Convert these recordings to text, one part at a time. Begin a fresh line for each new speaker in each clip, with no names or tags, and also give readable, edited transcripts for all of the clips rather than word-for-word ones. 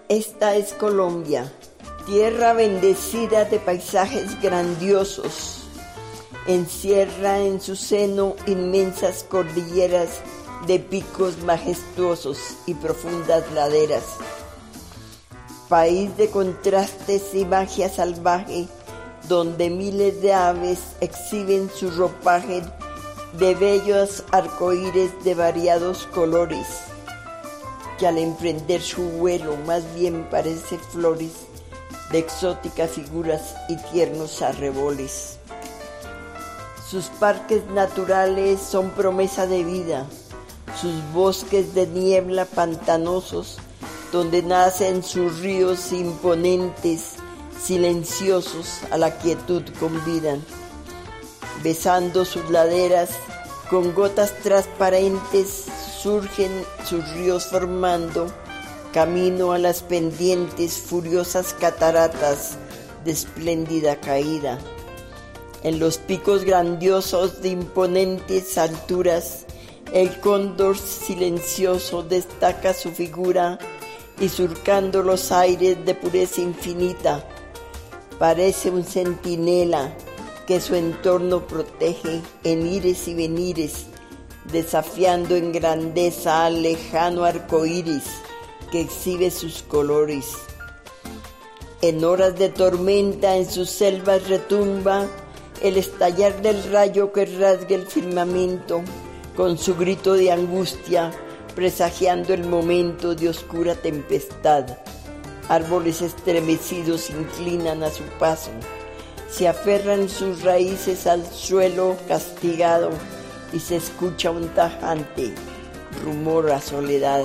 Esta es Colombia, tierra bendecida de paisajes grandiosos. Encierra en su seno inmensas cordilleras de picos majestuosos y profundas laderas. País de contrastes y magia salvaje, donde miles de aves exhiben su ropaje de bellos arcoíris de variados colores, que al emprender su vuelo más bien parece flores de exóticas figuras y tiernos arreboles. Sus parques naturales son promesa de vida, sus bosques de niebla pantanosos, donde nacen sus ríos imponentes, silenciosos, a la quietud convidan. Besando sus laderas, con gotas transparentes, surgen sus ríos formando camino a las pendientes, furiosas cataratas de espléndida caída. En los picos grandiosos de imponentes alturas, el cóndor silencioso destaca su figura y surcando los aires de pureza infinita, parece un centinela que su entorno protege en ires y venires, desafiando en grandeza al lejano arcoíris que exhibe sus colores. En horas de tormenta en sus selvas retumba el estallar del rayo que rasga el firmamento con su grito de angustia, presagiando el momento de oscura tempestad. Árboles estremecidos se inclinan a su paso, se aferran sus raíces al suelo castigado y se escucha un tajante rumor a soledad.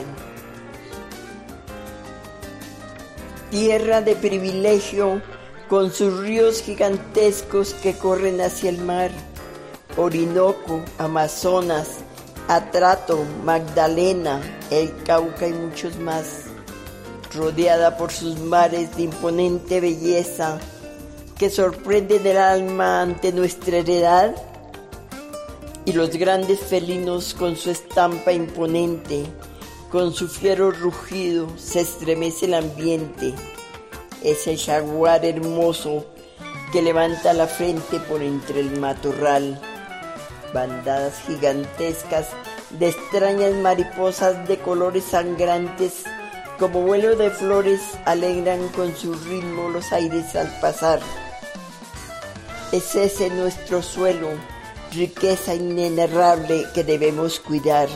Tierra de privilegio, con sus ríos gigantescos que corren hacia el mar, Orinoco, Amazonas, Atrato, Magdalena, el Cauca y muchos más, rodeada por sus mares de imponente belleza que sorprenden el alma ante nuestra heredad, y los grandes felinos con su estampa imponente, con su fiero rugido se estremece el ambiente. Es el jaguar hermoso que levanta la frente por entre el matorral. Bandadas gigantescas de extrañas mariposas de colores sangrantes, como vuelo de flores, alegran con su ritmo los aires al pasar. Es ese nuestro suelo, riqueza inenarrable que debemos cuidar.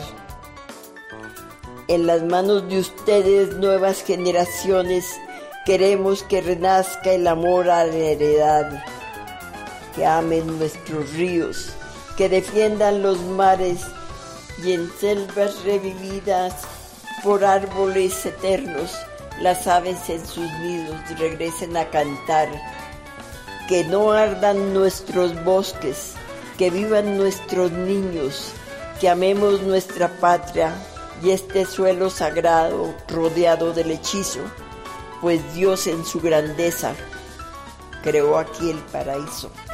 En las manos de ustedes, nuevas generaciones, queremos que renazca el amor a la heredad, que amen nuestros ríos, que defiendan los mares y en selvas revividas por árboles eternos, las aves en sus nidos regresen a cantar. Que no ardan nuestros bosques, que vivan nuestros niños, que amemos nuestra patria y este suelo sagrado rodeado del hechizo, pues Dios en su grandeza creó aquí el paraíso.